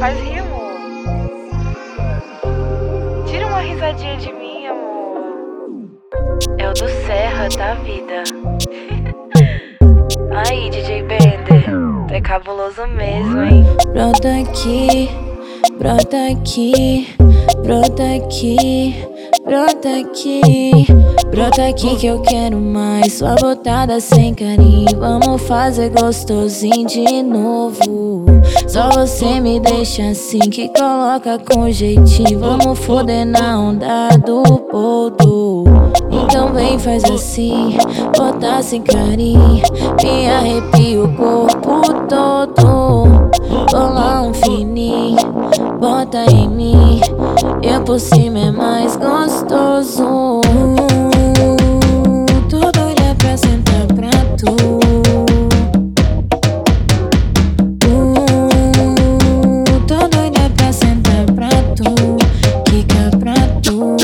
faz rir, amor. Tira uma risadinha de mim, amor. É o do Serra da vida. Aí, DJ Bender, tu é cabuloso mesmo, hein? Brota aqui, brota aqui, brota aqui, brota aqui, brota aqui que eu quero mais. Sua botada sem carinho, vamos fazer gostosinho de novo. Só você me deixa assim, que coloca com jeitinho. Vamos foder na onda do boldo. Então vem, faz assim, bota sem carinho, me arrepia o corpo todo. Cola um fininho, bota em mim, eu por cima é mais gostoso. Tô doida pra sentar pra tu. Tô doida pra sentar pra tu, quica pra tu.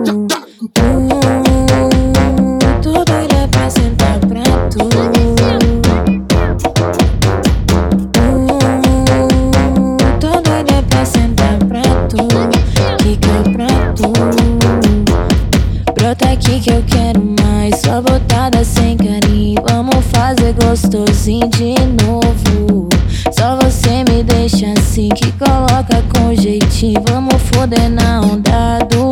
Tô doida pra sentar pra tu. Tô doida pra sentar pra tu, quica pra tu. Brota aqui que eu quero mais. Sua botada sem carinho, vamos fazer gostosinho de novo. Só você me deixa assim, que coloca com jeitinho. Vamos foder na onda do